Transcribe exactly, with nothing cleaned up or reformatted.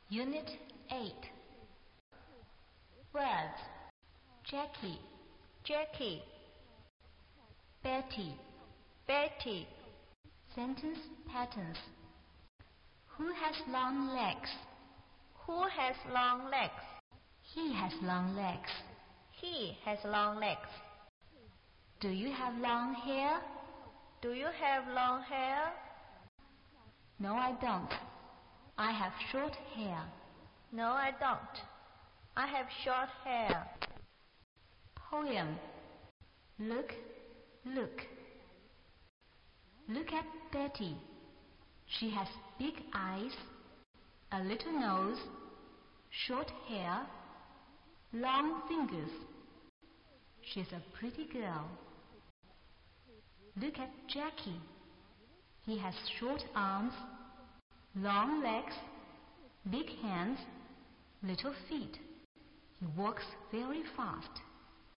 Unit eight. Words. Jackie, Jackie, Betty. Betty. Sentence patterns. Who has long legs? Who has long legs? He has long legs. He has long legs. Do you have long hair? Do you have long hair? No, I don't. I have short hair. No, I don't. I have short hair. Poem. Look, look. Look at Betty. She has big eyes, a little nose, short hair, long fingers. She's a pretty girl. Look at Jackie. He has short arms, long legs, big hands, little feet. He walks very fast.